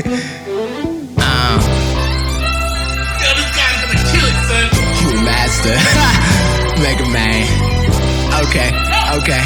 Yo, this guy's gonna kill it, son. You master. Mega Man. Okay.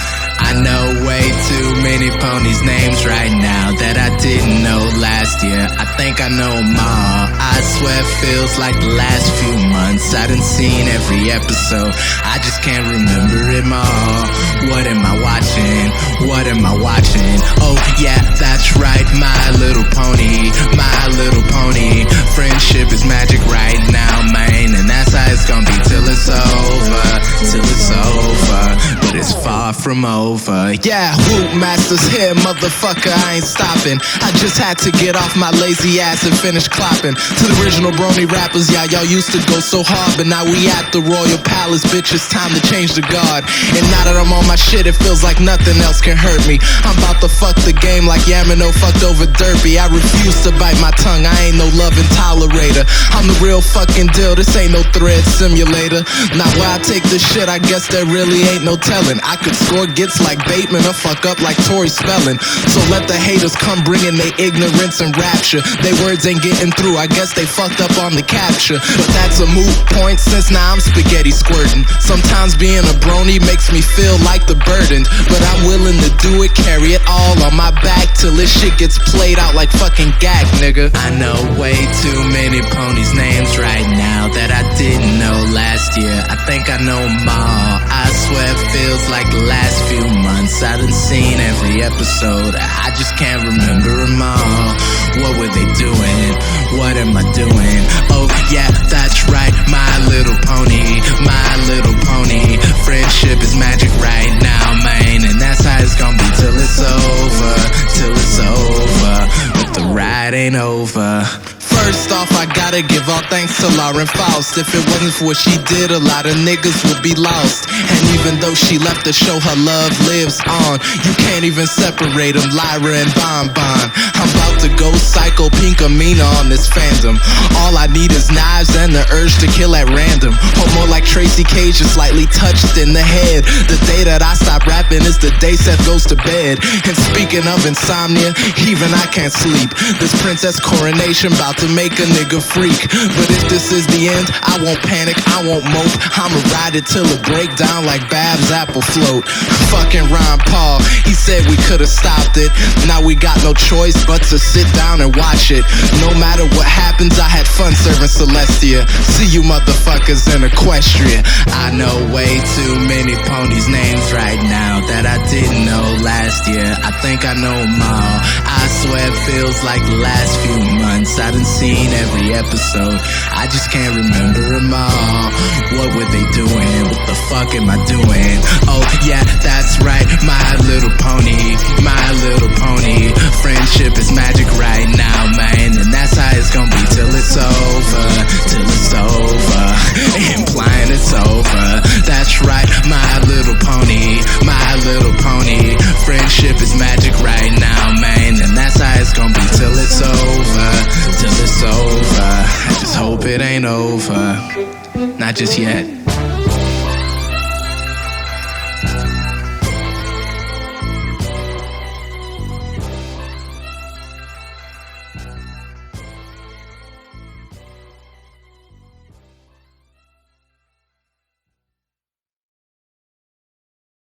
I know way too many ponies' names right now that I didn't know last year. I think I know them all. I swear it feels like the last few months. I done seen every episode. I just can't remember them all. What am I watching? What am I watching? Oh yeah, that's right, My Little Pony. My Little Pony. Friendship is magic right now, man. And that's how it's gonna be till it's over. Till it's over. But it's far from over. Yeah, Whoop Master's here, motherfucker, I ain't stopping. I just had to get off my lazy ass and finish clopping. To the original brony rappers, yeah, y'all used to go so hard, but now we at the Royal Palace, bitch, it's time to change the guard. And now that I'm on my shit, it feels like nothing else can hurt me. I'm about to fuck the game like Yamino fucked over Derpy. I refuse to bite my tongue, I ain't no loving tolerator. I'm the real fucking deal, this ain't no thread simulator. Now where I take this shit, I guess there really ain't no telling. I could score gets like Bateman or fuck up like Tori Spelling. So let the haters come bringing their ignorance and rapture. They words ain't getting through, I guess they fucked up on the capture. But that's a moot point since now I'm spaghetti squirting. Sometimes being a brony makes me feel like the burden, but I'm willing to do it, carry it all on my back till this shit gets played out like fucking gag, nigga. I know way too many ponies' names right now that I didn't know last year. I think I know them all. I swear it feels like the last few months. I done seen every episode. I just can't remember them all. What were they doing? What am I doing? Oh yeah, that's right, My Little Pony. My Little Pony. Friendship is magic right now, man. And that's how it's gonna be till it's over. Till it's over. But the ride ain't over. First off, I gotta give all thanks to Lauren Faust. If it wasn't for what she did, a lot of niggas would be lost. And even though she left the show, her love lives on. You can't even separate them, Lyra and Bon Bon. I'm about to go psycho Pinkamena on this fandom. All I need is knives and the urge to kill at random. Or more like Tracy Cage, just slightly touched in the head. The day that I stop rapping is the day Seth goes to bed. And speaking of insomnia, even I can't sleep. This princess coronation about to make a nigga freak. But if this is the end, I won't panic, I won't mope. I'ma ride it till it break down like Bab's apple float. Fucking Ron Paul, he said we could've stopped it. Now we got no choice but to sit down and watch it. No matter what happens, I had fun serving Celestia. See you motherfuckers in Equestria. I know way too many ponies' names right now that I didn't know last year. I think I know them all. I swear it feels like the last few months. I done seen every episode. I just can't remember them all. What were they doing? What the fuck am I doing? Oh yeah, that's right, My Little Pony. My Little Pony. Friendship is magic right now, man. And that's how it's gonna be till it's over. Till it's over. Implying it's over. That's right, My Little Pony. My Little Pony. Friendship is magic right now, man. And that's how it's gonna be till it's over. Till it's over. I just hope it ain't over. Not just yet.